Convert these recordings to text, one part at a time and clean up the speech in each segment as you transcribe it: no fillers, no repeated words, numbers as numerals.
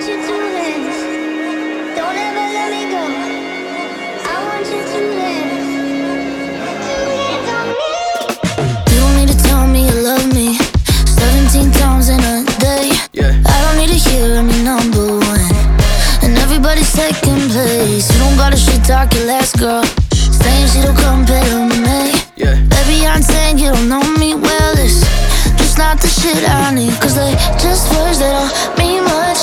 you to this. Don't ever let me go. I want you to this. Two hands on me. You don't need to tell me you love me 17 times in a day. I don't need to hear I'm your number one and everybody's second place. You don't gotta shit talk your last girl, saying she don't compare to me. Baby, I'm saying you don't know me well. It's just not the shit I need, cause they just words that don't mean much.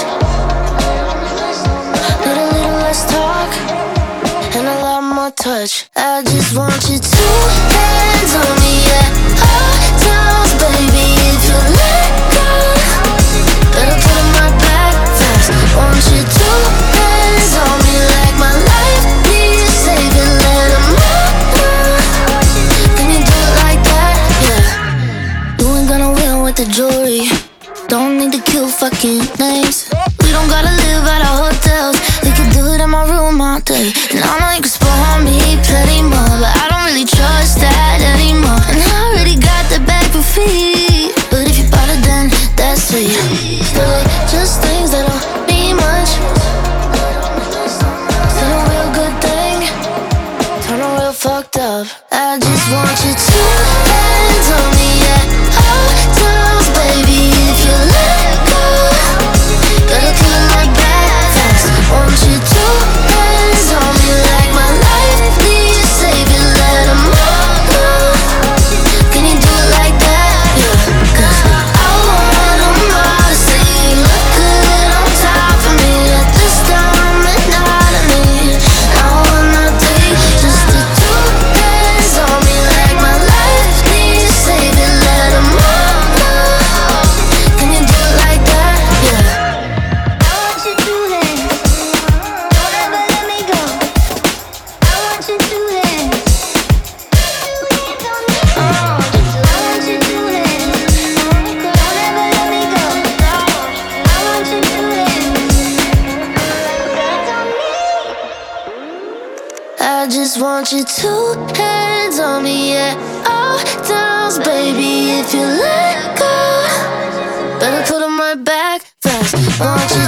Need a little less talk and a lot more touch. I just want you two hands on me at all times, baby. If you let go, better put 'em right back fast. Want you two hands on me like my life needs saving. Let 'em know. Can you do it like that? Yeah. You ain't gonna win with the jewelry. Don't need to kill fucking names. We don't gotta live at our hotels. We can do it in my room all day. And I know you can spoil me plenty more, but I don't really trust that anymore. And I already got the bag for free, but if you bought it then that's sweet. Still like just things that don't mean much. Still a real good thing, turn a real fucked up. I just want you two hands on me at all times, baby. If you let go, better put 'em right back fast. Want you two hands on me like my life needs saving. Let 'em know. Can you do it like that? Yeah. Cause I want 'em all to say you look good on top of me at this time and not of me. I want nothing, just the two hands on me like my life needs saving. Let 'em know. Can you do it like that? Yeah. I want you to this. Don't ever let me go. I want you to this. Two hands on me. I want you to this. Don't ever let me go. I want you to this. Hands on me. I just want you two hands on me at all times, baby. If you let go, better put 'em right back fast. Want you